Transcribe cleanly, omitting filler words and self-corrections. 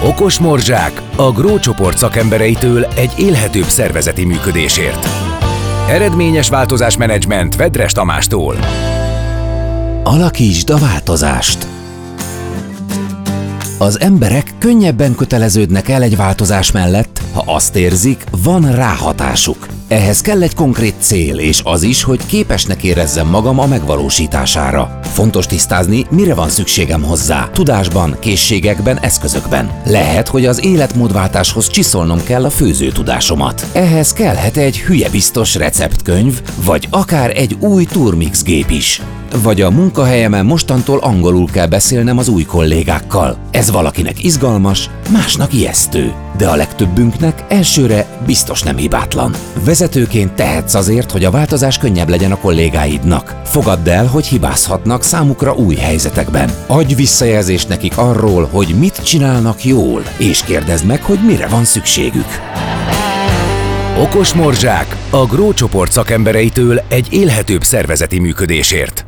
Okos morzsák a GROW csoport szakembereitől egy élhetőbb szervezeti működésért. Eredményes változásmenedzsment Vedres Tamástól. Alakítsd a változást! Az emberek könnyebben köteleződnek el egy változás mellett, ha azt érzik, van ráhatásuk. Ehhez kell egy konkrét cél, és az is, hogy képesnek érezzem magam a megvalósítására. Fontos tisztázni, mire van szükségem hozzá. Tudásban, készségekben, eszközökben. Lehet, hogy az életmódváltáshoz csiszolnom kell a főzőtudásomat. Ehhez kellhet egy hülyebiztos receptkönyv, vagy akár egy új turmix gép is. Vagy a munkahelyemen mostantól angolul kell beszélnem az új kollégákkal. Ez valakinek izgalmas, másnak ijesztő. De a legtöbbünknek elsőre biztos nem hibátlan. Vezetőként tehetsz azért, hogy a változás könnyebb legyen a kollégáidnak. Fogadd el, hogy hibázhatnak számukra új helyzetekben. Adj visszajelzést nekik arról, hogy mit csinálnak jól, és kérdezd meg, hogy mire van szükségük. Okos morzsák a GROW csoport szakembereitől egy élhetőbb szervezeti működésért.